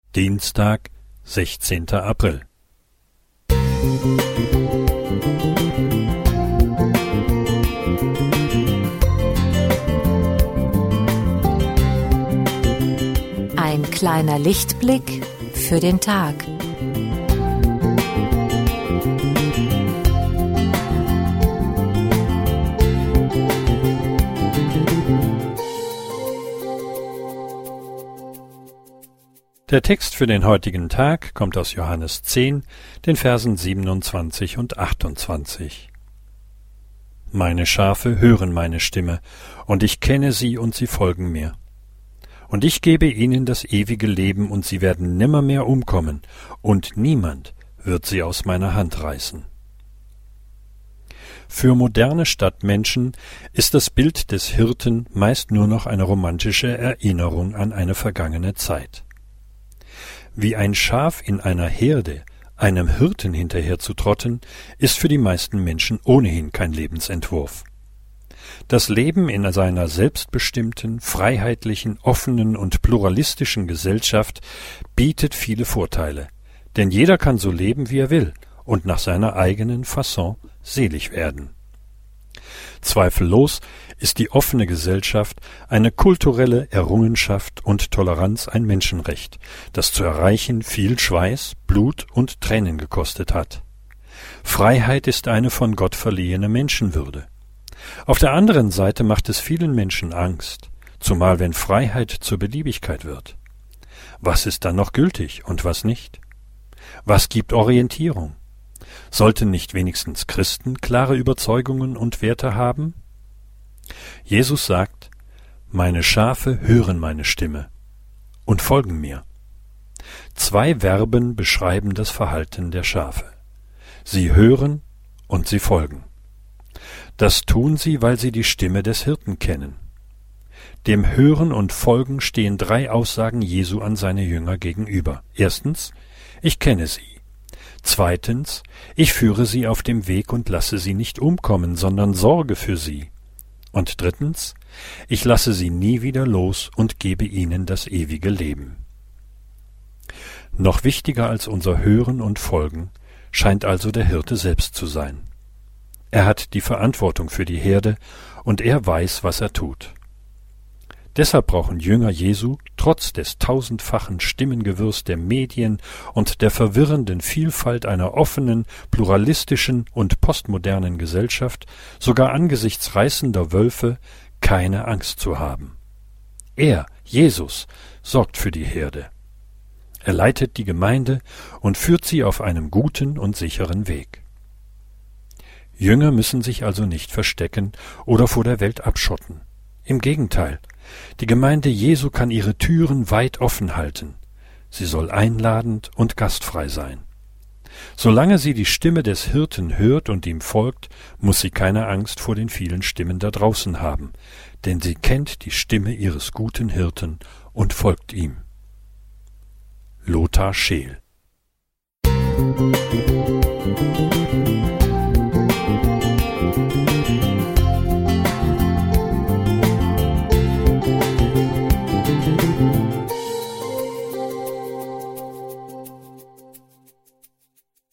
Dienstag, 16. April. Ein kleiner Lichtblick für den Tag. Der Text für den heutigen Tag kommt aus Johannes 10, den Versen 27 und 28. Meine Schafe hören meine Stimme, und ich kenne sie, und sie folgen mir. Und ich gebe ihnen das ewige Leben, und sie werden nimmermehr umkommen, und niemand wird sie aus meiner Hand reißen. Für moderne Stadtmenschen ist das Bild des Hirten meist nur noch eine romantische Erinnerung an eine vergangene Zeit. Wie ein Schaf in einer Herde einem Hirten hinterherzutrotten, ist für die meisten Menschen ohnehin kein Lebensentwurf. Das Leben in seiner selbstbestimmten, freiheitlichen, offenen und pluralistischen Gesellschaft bietet viele Vorteile, denn jeder kann so leben, wie er will und nach seiner eigenen Fasson selig werden. Zweifellos ist die offene Gesellschaft eine kulturelle Errungenschaft und Toleranz ein Menschenrecht, das zu erreichen viel Schweiß, Blut und Tränen gekostet hat. Freiheit ist eine von Gott verliehene Menschenwürde. Auf der anderen Seite macht es vielen Menschen Angst, zumal wenn Freiheit zur Beliebigkeit wird. Was ist dann noch gültig und was nicht? Was gibt Orientierung? Sollten nicht wenigstens Christen klare Überzeugungen und Werte haben? Jesus sagt, meine Schafe hören meine Stimme und folgen mir. Zwei Verben beschreiben das Verhalten der Schafe. Sie hören und sie folgen. Das tun sie, weil sie die Stimme des Hirten kennen. Dem Hören und Folgen stehen drei Aussagen Jesu an seine Jünger gegenüber. Erstens, ich kenne sie. Zweitens, ich führe sie auf dem Weg und lasse sie nicht umkommen, sondern sorge für sie. Und drittens, ich lasse sie nie wieder los und gebe ihnen das ewige Leben. Noch wichtiger als unser Hören und Folgen scheint also der Hirte selbst zu sein. Er hat die Verantwortung für die Herde und er weiß, was er tut. Deshalb brauchen Jünger Jesu trotz des tausendfachen Stimmengewirrs der Medien und der verwirrenden Vielfalt einer offenen, pluralistischen und postmodernen Gesellschaft sogar angesichts reißender Wölfe keine Angst zu haben. Er, Jesus, sorgt für die Herde. Er leitet die Gemeinde und führt sie auf einem guten und sicheren Weg. Jünger müssen sich also nicht verstecken oder vor der Welt abschotten. Im Gegenteil, die Gemeinde Jesu kann ihre Türen weit offen halten. Sie soll einladend und gastfrei sein. Solange sie die Stimme des Hirten hört und ihm folgt, muss sie keine Angst vor den vielen Stimmen da draußen haben, denn sie kennt die Stimme ihres guten Hirten und folgt ihm. Lothar Scheel.